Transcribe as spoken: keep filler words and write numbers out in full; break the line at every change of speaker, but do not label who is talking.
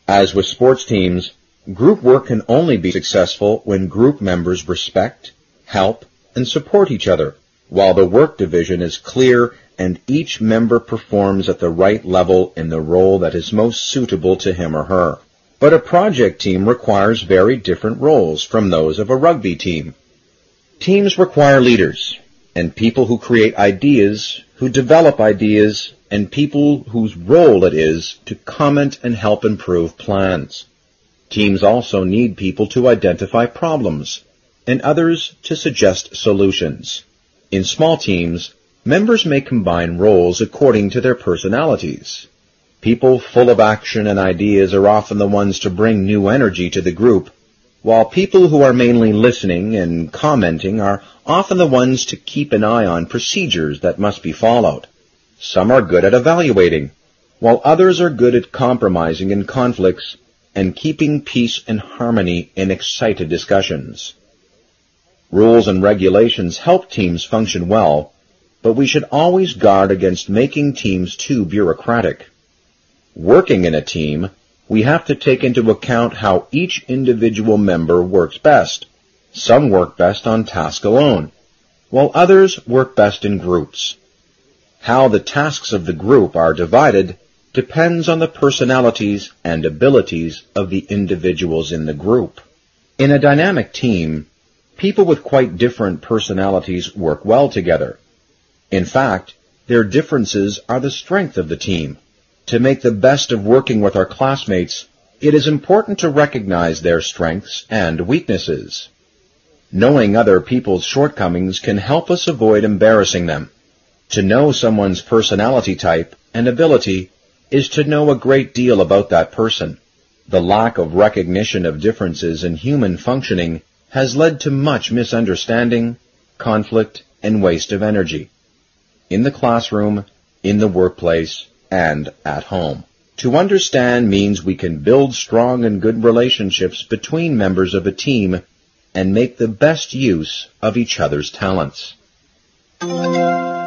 As with sports teams, group work can only be successful when group members respect, help, and support each other, while the work division is clear and each member performs at the right level in the role that is most suitable to him or her. But a project team requires very different roles from those of a rugby team. Teams require leaders, and people who create ideas, who develop ideas, and people whose role it is to comment and help improve plans. Teams also need people to identify problems, and others to suggest solutions. In small teams, members may combine roles according to their personalities. People full of action and ideas are often the ones to bring new energy to the group, while people who are mainly listening and commenting are often the ones to keep an eye on procedures that must be followed. Some are good at evaluating, while others are good at compromising in conflicts and keeping peace and harmony in excited discussions. Rules and regulations help teams function well, but we should always guard against making teams too bureaucratic. Working in a team, we have to take into account how each individual member works best. Some work best on task alone, while others work best in groups. How the tasks of the group are divided depends on the personalities and abilities of the individuals in the group. In a dynamic team, people with quite different personalities work well together. In fact, their differences are the strength of the team. To make the best of working with our classmates, it is important to recognize their strengths and weaknesses. Knowing other people's shortcomings can help us avoid embarrassing them. To know someone's personality type and ability is to know a great deal about that person. The lack of recognition of differences in human functioning has led to much misunderstanding, conflict, and waste of energy. In the classroom, in the workplace, and at home. To understand means we can build strong and good relationships between members of a team and make the best use of each other's talents.